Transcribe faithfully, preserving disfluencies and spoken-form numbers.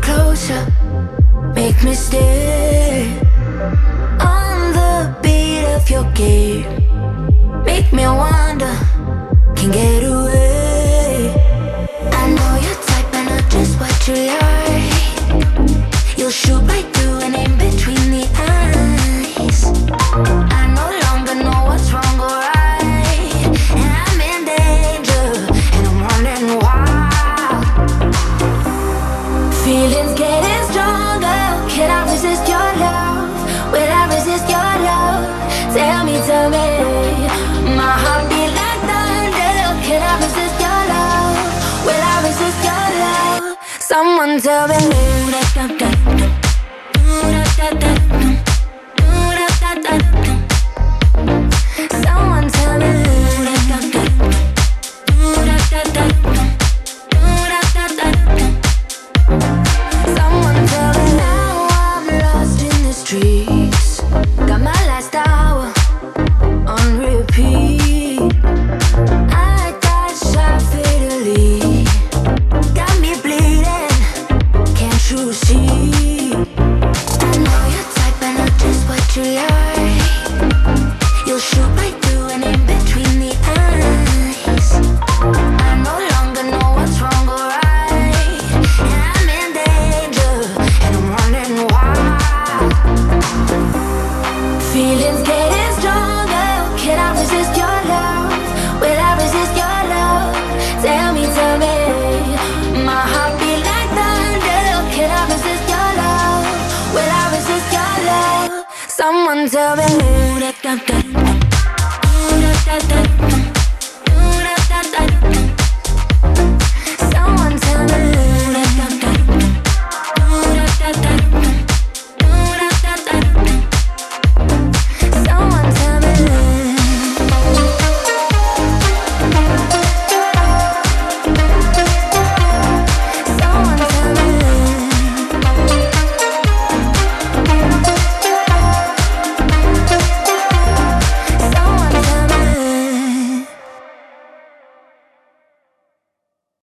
closer, make me stay on the beat of your game. Make me wonder, can't get away. I know your type and not just what you like. You'll shoot right through and in between the eyes. I no longer know what's wrong or right, and I'm in danger, and I'm wondering why. Feelings getting stronger. Can I resist your love? Will I resist your love? Tell me, tell me. My heart beat like thunder. Can I resist your love? Will I resist your love? Someone tell me. Someone tell me. Someone tell me. Now I'm lost in the streets. Got my last hour on repeat. I got shot fatally. Got me bleeding. Can't you see? I know your type and not just what you like. You'll shoot right through and in between the eyes. I no longer know what's wrong or right, and I'm in danger, and I'm wondering why. Feelings getting stronger. Can I resist your love? Will I resist your love? Tell me, tell me. My heart beat like thunder. Can I resist your love? Will I resist your love? Someone tell me.